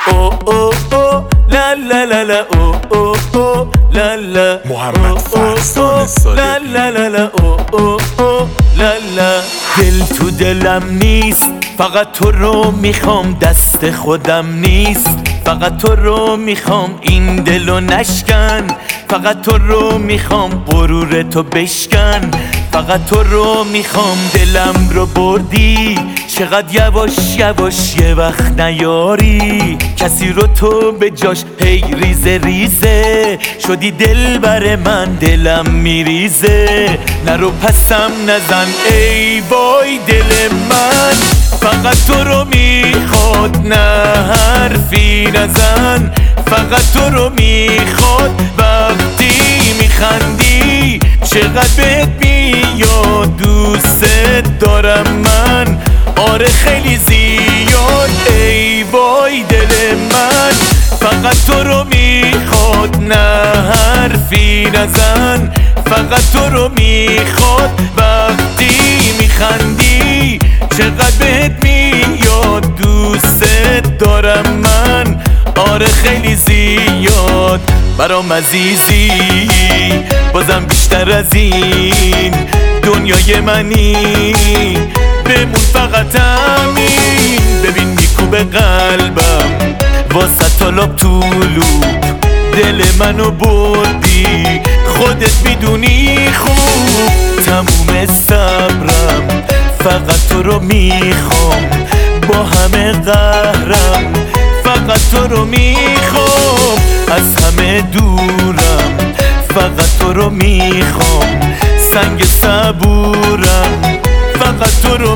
او او او لا لا لا لا او او او لا لا محمد فرزان صادقی لا لا لا لا او او او لا لا. دل تو دلم نیست، فقط تو رو میخوام، دست خودم نیست، فقط تو رو میخوام، این دلو نشکن، فقط تو رو میخوام، غرور تو بشکن، فقط تو رو میخوام. دلم رو بردی چقدر یواش یواش، یه وقت نیاری کسی رو تو به جاش، هی ریزه ریزه شدی دل بر من، دلم میریزه، نرو پسم نزن ای وای دل من، فقط تو رو میخواد، نه حرفی نزن، فقط تو رو میخواد. وقتی میخندی چقدر بهت میاد، دوست دارم من، آره خیلی زیاد ای وای دل من، فقط تو رو میخواد، نه حرفی نزن، فقط تو رو میخواد. وقتی میخندی چقدر بهت میاد، دوست دارم من، آره خیلی زیاد برام عزیزی، بازم بیشتر از این دنیای منی، بمون فقط همین، ببین میکوبه قلبم واسه طلاب طولوب، دل منو بردی خودت میدونی خوب، تموم صبرم فقط تو رو میخوام، با همه قهرم فقط تو رو میخوام، از همه دورم فقط تو رو میخوام، سنگ صبورم فقط تو رو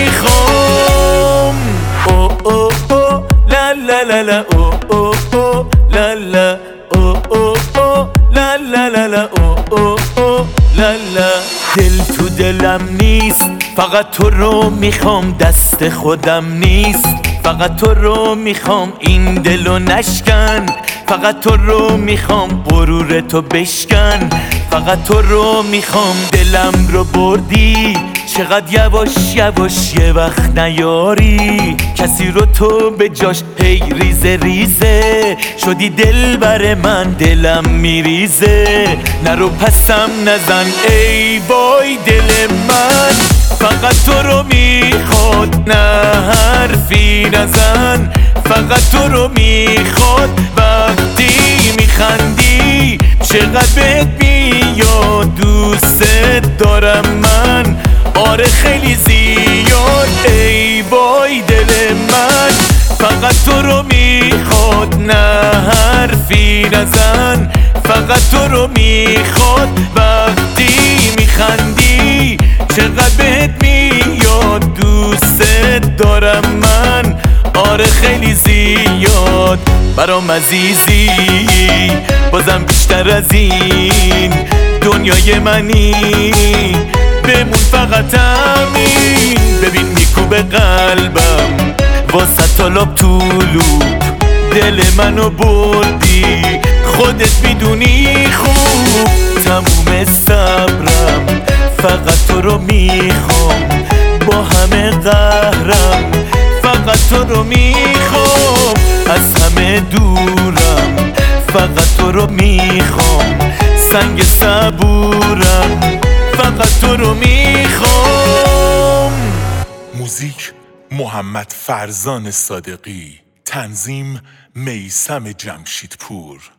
میخوام. او او او لا لا لا لا او او او لا لا او او او لا لا لا لا او او او لا لا. دل تو دلم نیست، فقط تو رو میخوام، دست خودم نیست، فقط تو رو میخوام، این دلو نشکن، فقط تو رو میخوام، غرور تو بشکن، فقط تو رو میخوام. دلم رو بردی چقدر یواش یواش، یه وقت نیاری کسی رو تو به جاش، هی ریزه ریزه شدی دل بر من، دلم میریزه، نرو پسم نزن ای وای دل من، فقط تو رو میخواد، نه حرفی نزن، فقط تو رو میخواد. وقتی میخندی چقدر بهت میاد، دوست دارم من، آره خیلی زیاد ای وای دل من، فقط تو رو میخواد، نه حرفی نزن، فقط تو رو میخواد. وقتی میخندی چقدر بهت میاد، دوست دارم من، آره خیلی زیاد برام عزیزی، بازم بیشتر از این دنیای منی، بمون فقط همین، ببین میکوبه قلبم واسه طلاب طولوب، دل منو بردی خودت میدونی خوب، تموم صبرم فقط تو رو میخوام، با همه قهرم فقط تو رو میخوام، از همه دورم فقط تو رو میخوام، سنگ صبورم فقط تو رو میخوام. موزیک محمد فرزان صادقی، تنظیم میثم جمشیدپور.